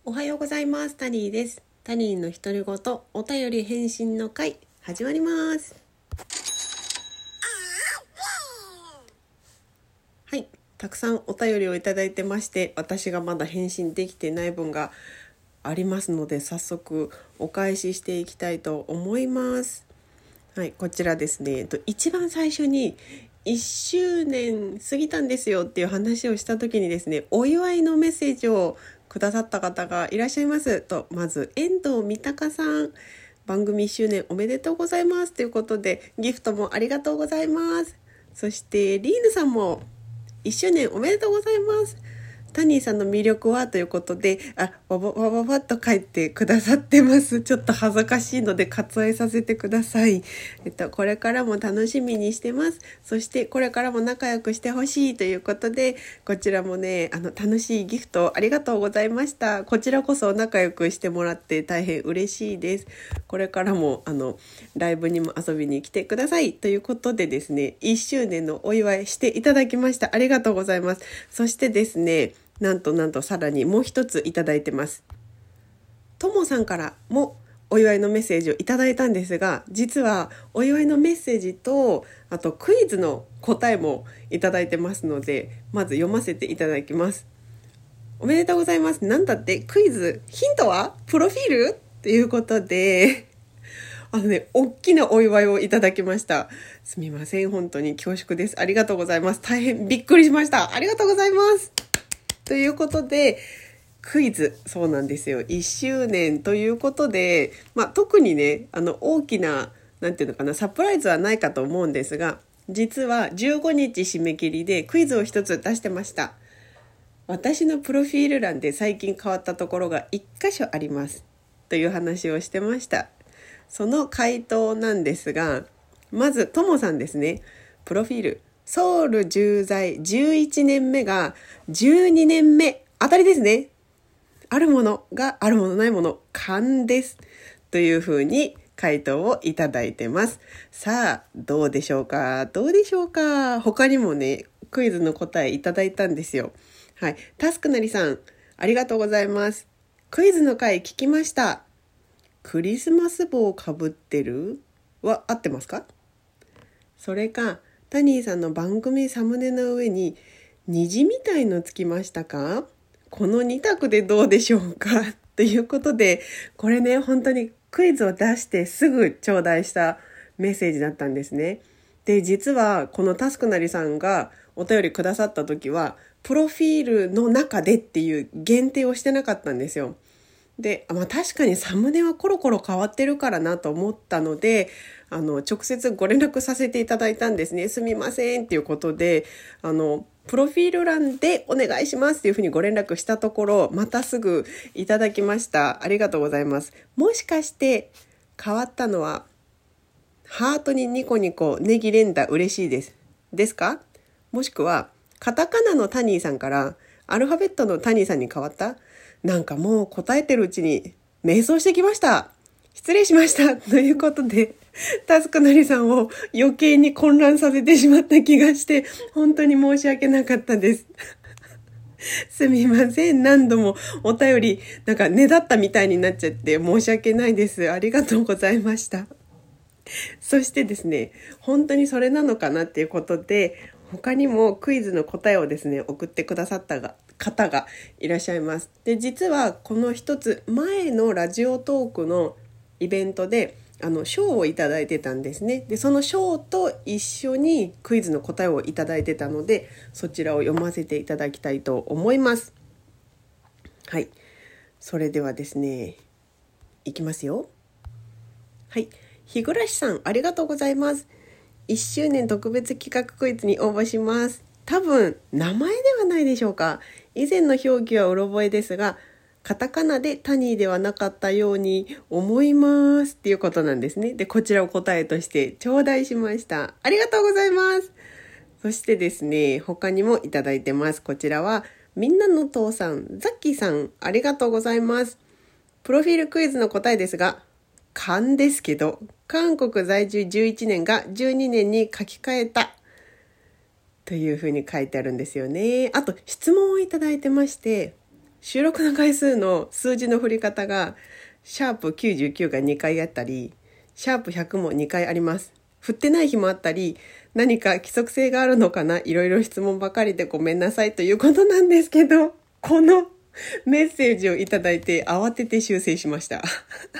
おはようございます。タニーです。タニーの独り言お便り返信の会始まります。はい、たくさんお便りをいただいてまして、私がまだ返信できてない分がありますので、早速お返ししていきたいと思います。はい、こちらですね。一番最初に1周年過ぎたんですよっていう話をした時にですね、お祝いのメッセージをくださった方がいらっしゃいますと、まず遠藤三鷹さん、番組1周年おめでとうございますということでギフトもありがとうございます。そしてリーヌさんも1周年おめでとうございます。タニーさんの魅力はということで、わばっと書いてくださってます。ちょっと恥ずかしいので割愛させてください。これからも楽しみにしてます。そしてこれからも仲良くしてほしいということで、こちらもね、楽しいギフトありがとうございました。こちらこそ仲良くしてもらって大変嬉しいです。これからもライブにも遊びに来てくださいということでですね、1周年のお祝いしていただきました。ありがとうございます。そしてですね、なんとさらにもう一ついただいてます。ともさんからもお祝いのメッセージをいただいたんですが、実はお祝いのメッセージとあとクイズの答えもいただいてますので、まず読ませていただきます。おめでとうございます。なんだってクイズ、ヒントはプロフィールということで、大きなお祝いをいただきました。すみません、本当に恐縮です。ありがとうございます。大変びっくりしました。ありがとうございます。ということで、クイズ、そうなんですよ。1周年ということで、特にね、大きな、なんていうのかな、サプライズはないかと思うんですが、実は15日締め切りでクイズを一つ出してました。私のプロフィール欄で最近変わったところが1箇所あります。という話をしてました。その回答なんですが、まず、ともさんですね。プロフィール。ソウル駐在11年目が12年目。当たりですね。あるものがあるものないもの。勘です。というふうに回答をいただいてます。さあ、どうでしょうか他にもね、クイズの答えいただいたんですよ。はい。タスクなりさん、ありがとうございます。クイズの回聞きました。クリスマス帽かぶってるは合ってますか？それか、タニーさんの番組サムネの上に虹みたいのつきましたか？この2択でどうでしょうかということで、これね、本当にクイズを出してすぐ頂戴したメッセージだったんですね。で、実はこのタスクなりさんがお便りくださった時は、プロフィールの中でっていう限定をしてなかったんですよ。で、確かにサムネはコロコロ変わってるからなと思ったので、直接ご連絡させていただいたんですね。すみませんっていうことで、プロフィール欄でお願いしますっていうふうにご連絡したところ、またすぐいただきました。ありがとうございます。もしかして変わったのは、ハートにニコニコネギ連打嬉しいです。ですか？もしくは、カタカナのタニーさんからアルファベットのタニーさんに変わった？なんかもう答えてるうちに迷走してきました。失礼しました。ということで、タスクなりさんを余計に混乱させてしまった気がして、本当に申し訳なかったです。すみません。何度もお便り、なんかねだったみたいになっちゃって申し訳ないです。ありがとうございました。そしてですね、本当にそれなのかなっていうことで、他にもクイズの答えをですね、送ってくださった方がいらっしゃいます。で、実はこの一つ前のラジオトークのイベントで賞をいただいてたんですね。で、その賞と一緒にクイズの答えをいただいてたので、そちらを読ませていただきたいと思います。はい。それではですね、いきますよ。はい。日暮さん、ありがとうございます。1周年特別企画クイズに応募します。多分、名前ではないでしょうか。以前の表記はうろ覚えですが、カタカナでタニーではなかったように思いますっていうことなんですね。で、こちらを答えとして頂戴しました。ありがとうございます。そしてですね、他にもいただいてます。こちらは、みんなの父さん、ザッキーさん、ありがとうございます。プロフィールクイズの答えですが、勘ですけど、韓国在住11年が12年に書き換えたというふうに書いてあるんですよね。あと質問をいただいてまして、 収録の回数の数字の振り方がシャープ99が2回あったり、シャープ100も2回あります。振ってない日もあったり、何か規則性があるのかな、いろいろ質問ばかりでごめんなさいということなんですけど、このメッセージをいただいて慌てて修正しました。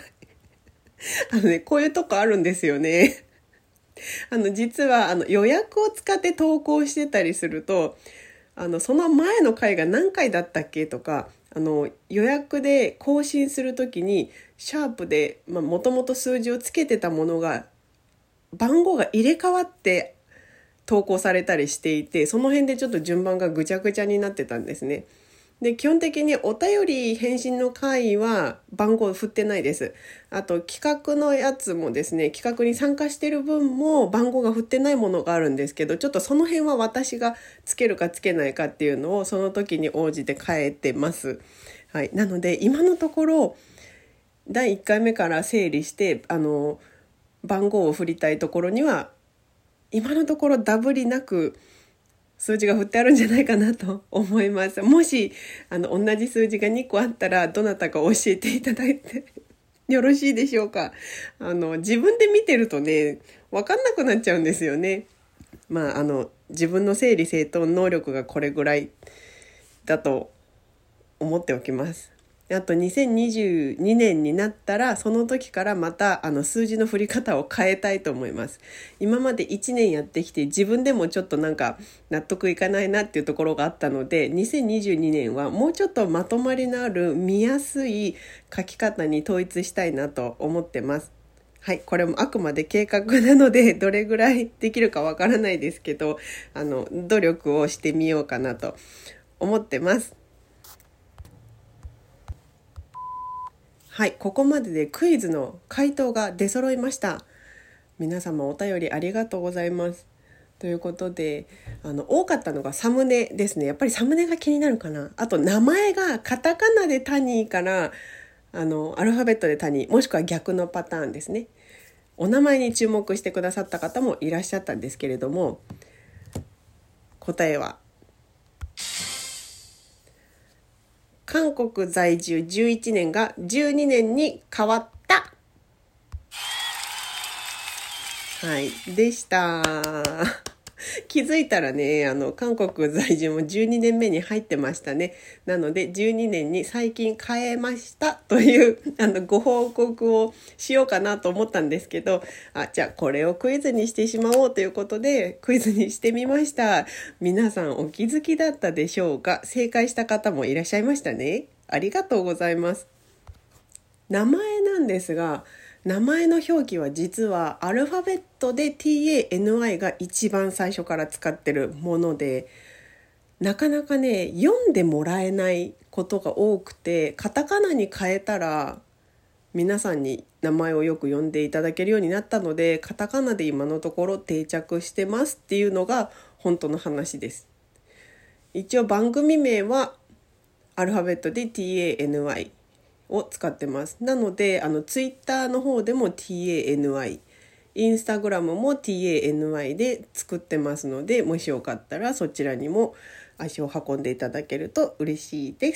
こういうとこあるんですよね。実は予約を使って投稿してたりすると、その前の回が何回だったっけとか、予約で更新するときにシャープでもともと数字をつけてたものが番号が入れ替わって投稿されたりしていて、その辺でちょっと順番がぐちゃぐちゃになってたんですね。で、基本的にお便り返信の回は番号振ってないです。あと企画のやつもですね、企画に参加している分も番号が振ってないものがあるんですけど、ちょっとその辺は私がつけるかつけないかっていうのをその時に応じて変えてます。はい。なので今のところ第1回目から整理して番号を振りたいところには今のところダブりなく数字が振ってあるんじゃないかなと思います。もし同じ数字が2個あったらどなたか教えていただいてよろしいでしょうか。自分で見てるとね、分かんなくなっちゃうんですよね。自分の整理整頓能力がこれぐらいだと思っておきます。あと2022年になったらその時からまた数字の振り方を変えたいと思います。今まで1年やってきて自分でもちょっとなんか納得いかないなっていうところがあったので、2022年はもうちょっとまとまりのある見やすい書き方に統一したいなと思ってます。はい、これもあくまで計画なのでどれぐらいできるかわからないですけど、努力をしてみようかなと思ってます。はい、ここまででクイズの回答が出揃いました。皆様お便りありがとうございます。ということで、多かったのがサムネですね。やっぱりサムネが気になるかな。あと名前がカタカナでタニーからアルファベットでタニー、もしくは逆のパターンですね。お名前に注目してくださった方もいらっしゃったんですけれども、答えは韓国在住11年が12年に変わった。はい、でした。気づいたらね、韓国在住も12年目に入ってましたね。なので12年に最近変えましたというご報告をしようかなと思ったんですけど、じゃあこれをクイズにしてしまおうということでクイズにしてみました。皆さんお気づきだったでしょうか。正解した方もいらっしゃいましたね。ありがとうございます。名前なんですが、名前の表記は実はアルファベットで TANI が一番最初から使ってるもので、なかなかね読んでもらえないことが多くて、カタカナに変えたら皆さんに名前をよく呼んでいただけるようになったので、カタカナで今のところ定着してますっていうのが本当の話です。一応番組名はアルファベットで TANIを使ってます。なのでツイッターの方でも TANI、 インスタグラムも TANI で作ってますので、もしよかったらそちらにも足を運んでいただけると嬉しいです。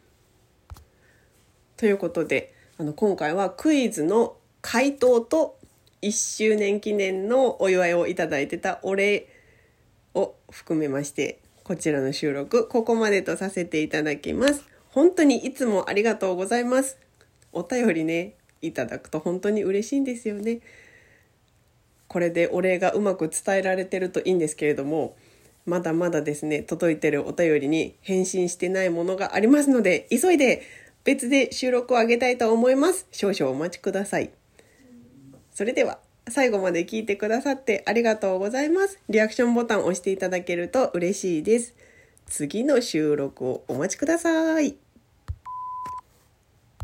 ということで今回はクイズの回答と1周年記念のお祝いをいただいてたお礼を含めまして、こちらの収録ここまでとさせていただきます。本当にいつもありがとうございます。お便りねいただくと本当に嬉しいんですよね。これでお礼がうまく伝えられてるといいんですけれども、まだまだですね、届いてるお便りに返信してないものがありますので、急いで別で収録を上げたいと思います。少々お待ちください。それでは最後まで聞いてくださってありがとうございます。リアクションボタンを押していただけると嬉しいです。次の収録をお待ちください。